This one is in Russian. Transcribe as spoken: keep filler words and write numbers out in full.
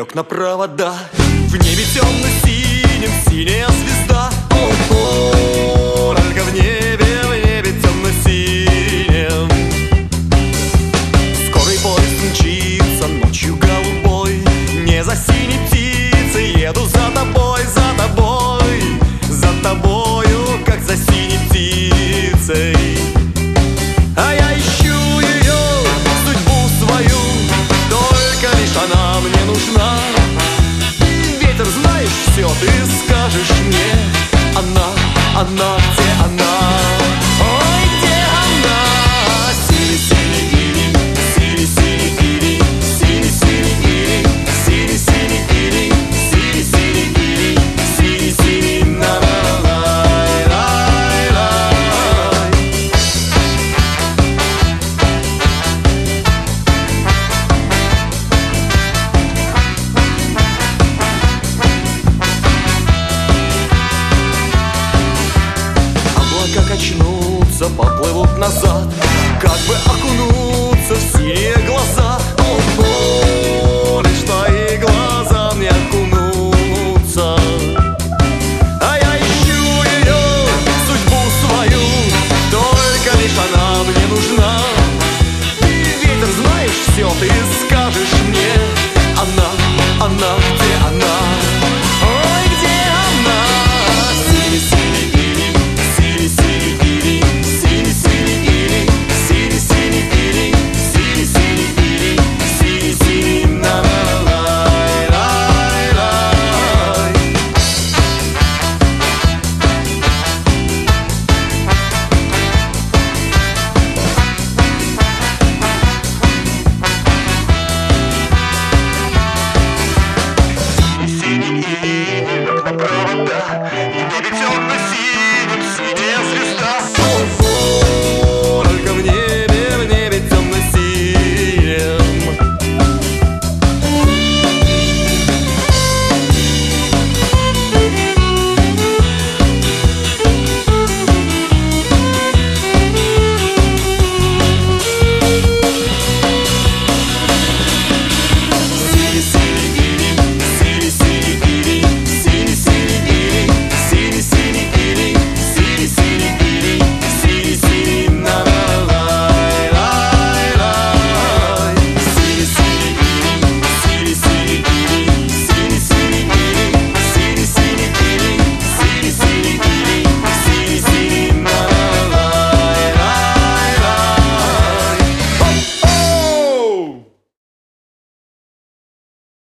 намек на провода. В небе темно-синим синяя звезда. О-о-о, только в небе, в небе темно-синим. Скорый поезд мчится ночью голубой. Не за синей птицей еду за тобой, за тобой, за тобою, как за синей птицей. А я ищу ее, судьбу свою, только лишь она мне нужна. Ветер, знаешь, все ты скажешь мне. Она, она, где она? Ой, где она? Синий-синий июнь, синий-синий июнь, синий-синий июнь, синий-синий июнь, синий-синий июнь, синий-синий на-ла-лай-лай-лай. Облака качнутся, поплывут назад.